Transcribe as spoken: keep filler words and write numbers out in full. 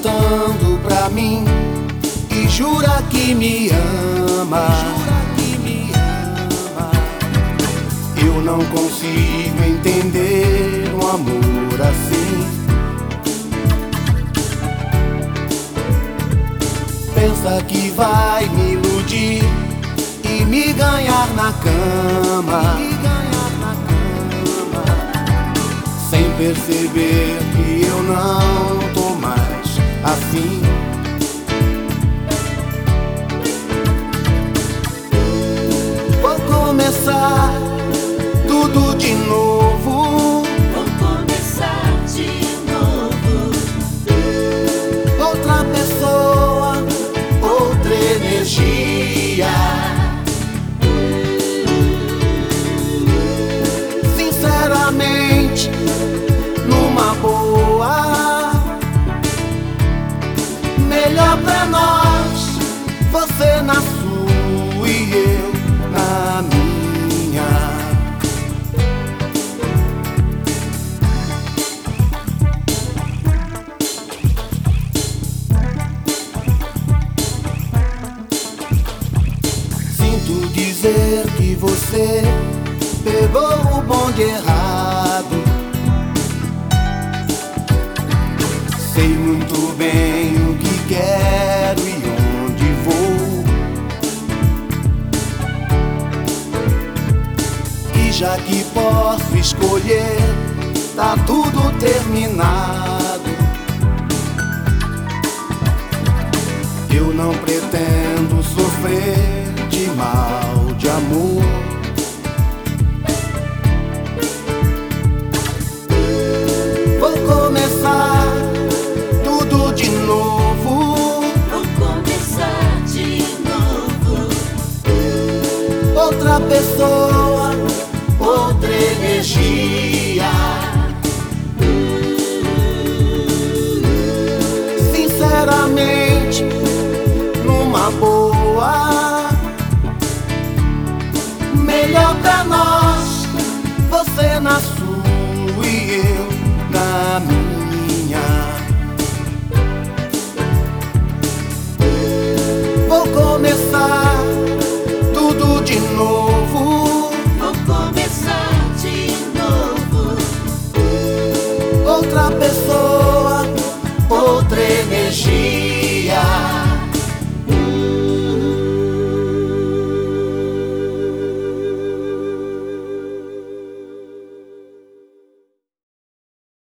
voltando pra mim e jura que me ama. Eu não consigo entender um amor assim. Pensa que vai me iludir e me ganhar na cama, sem perceber que eu não tô mais afim. Vou começar tudo de novo. Vou começar de novo. Outra pessoa, outra energia. Sinceramente, numa boa, melhor pra nós, você na sua e eu na minha. Sinto dizer que você pegou o bonde errado. Sei muito bem o que quero e onde vou. E já que posso escolher, tá tudo terminado. Eu não pretendo sofrer de mal de amor. Vou começar tudo de novo. Vou começar de novo. Outra pessoa, outra energia. Sinceramente, numa boa, melhor pra nós, você na sua e eu na minha. Vou começar tudo de novo. Vou começar de novo. Outra pessoa, outra energia.